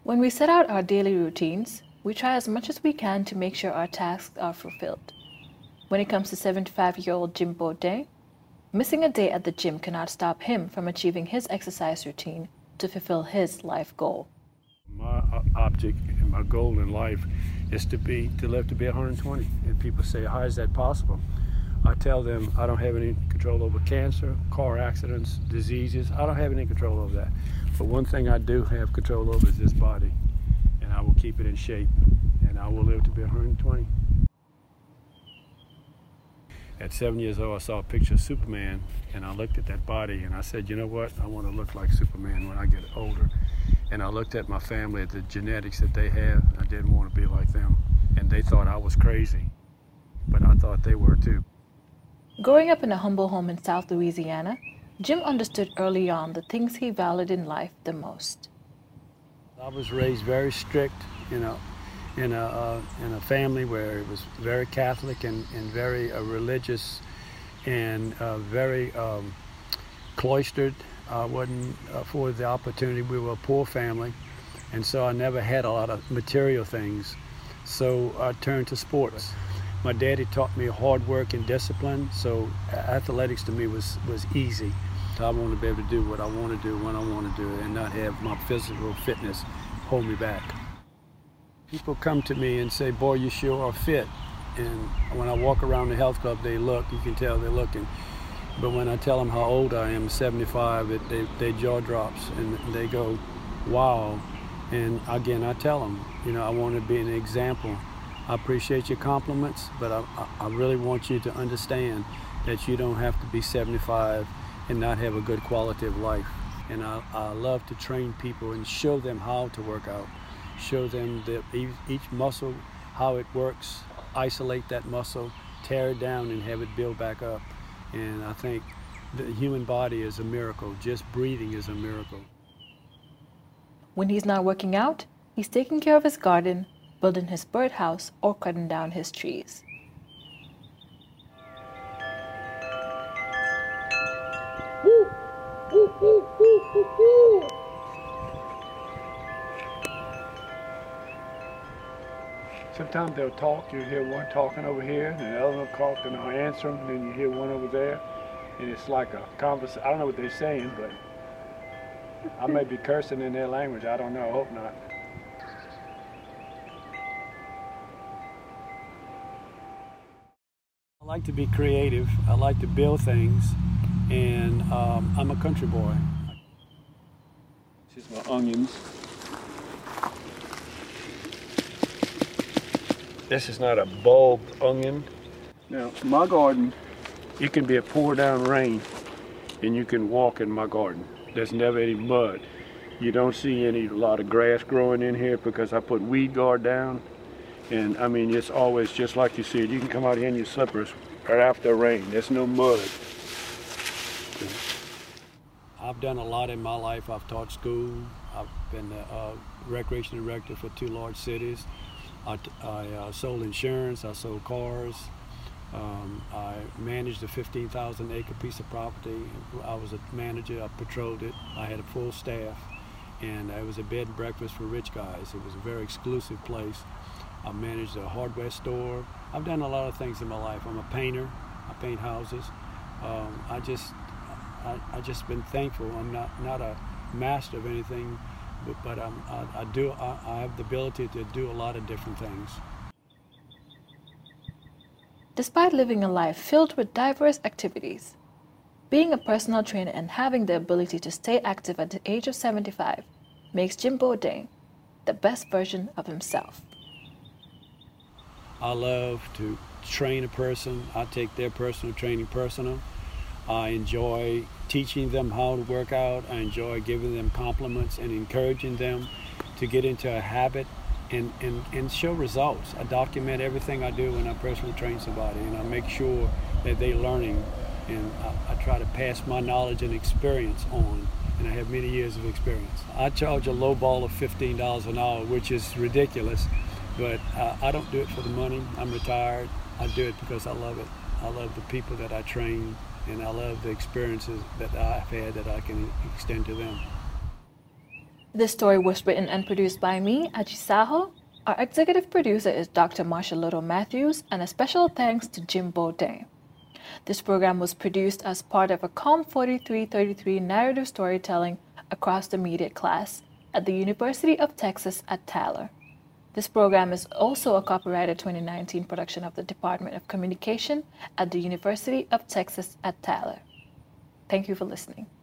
When we set out our daily routines, we try as much as we can to make sure our tasks are fulfilled. When it comes to 75-year-old Jim Bourdain, missing a day at the gym cannot stop him from achieving his exercise routine to fulfill his life goal. My object and my goal in life is to live to be 120. And people say, how is that possible? I tell them I don't have any control over cancer, car accidents, diseases. I don't have any control over that. But one thing I do have control over is this body, and I will keep it in shape, and I will live to be 120. At 7 years old, I saw a picture of Superman, and I looked at that body, and I said, you know what? I want to look like Superman when I get older. And I looked at my family, at the genetics that they have. I didn't want to be like them, and they thought I was crazy, but I thought they were too. Growing up in a humble home in South Louisiana, Jim understood early on the things he valued in life the most. I was raised very strict, in a family where it was very Catholic and very religious and very cloistered. I wasn't afforded the opportunity. We were a poor family, and so I never had a lot of material things. So I turned to sports. My daddy taught me hard work and discipline, so athletics to me was easy. I want to be able to do what I want to do when I want to do it and not have my physical fitness hold me back. People come to me and say, boy, you sure are fit. And when I walk around the health club, they look, you can tell they're looking. But when I tell them how old I am, 75, their jaw drops and they go, wow. And again, I tell them, I want to be an example. I appreciate your compliments, but I really want you to understand that you don't have to be 75 and not have a good quality of life. And I love to train people and show them how to work out, show them that each muscle, how it works, isolate that muscle, tear it down and have it build back up. And I think the human body is a miracle. Just breathing is a miracle. When he's not working out, he's taking care of his garden, building his birdhouse, or cutting down his trees. Sometimes they'll talk, you hear one talking over here, and the other will talk, and I'll answer them, and then you hear one over there, and it's like a conversation. I don't know what they're saying, but I may be cursing in their language. I don't know, I hope not. I like to be creative. I like to build things, and I'm a country boy. This is my onions. This is not a bulbed onion. Now, my garden, it can be a pour down rain, and you can walk in my garden. There's never any mud. You don't see a lot of grass growing in here because I put weed guard down. And I mean, it's always just like you see it. You can come out here in your slippers right after rain. There's no mud. I've done a lot in my life. I've taught school. I've been a recreation director for 2 large cities. I sold insurance. I sold cars. I managed a 15,000 acre piece of property. I was a manager. I patrolled it. I had a full staff. And it was a bed and breakfast for rich guys. It was a very exclusive place. I managed a hardware store. I've done a lot of things in my life. I'm a painter. I paint houses. I just been thankful. I'm not a master of anything, but I have the ability to do a lot of different things. Despite living a life filled with diverse activities, being a personal trainer and having the ability to stay active at the age of 75 makes Jim Bourdain the best version of himself. I love to train a person. I take their personal training personal. I enjoy teaching them how to work out. I enjoy giving them compliments and encouraging them to get into a habit and show results. I document everything I do when I personally train somebody, and I make sure that they're learning, and I try to pass my knowledge and experience on, and I have many years of experience. I charge a low ball of $15 an hour, which is ridiculous, but I don't do it for the money. I'm retired. I do it because I love it. I love the people that I train, and I love the experiences that I've had that I can extend to them. This story was written and produced by me, Ajisaho. Our executive producer is Dr. Marsha Little Matthews, and a special thanks to Jim Boudin. This program was produced as part of a COM 4333 narrative storytelling across the media class at the University of Texas at Tyler. This program is also a copyrighted 2019 production of the Department of Communication at the University of Texas at Tyler. Thank you for listening.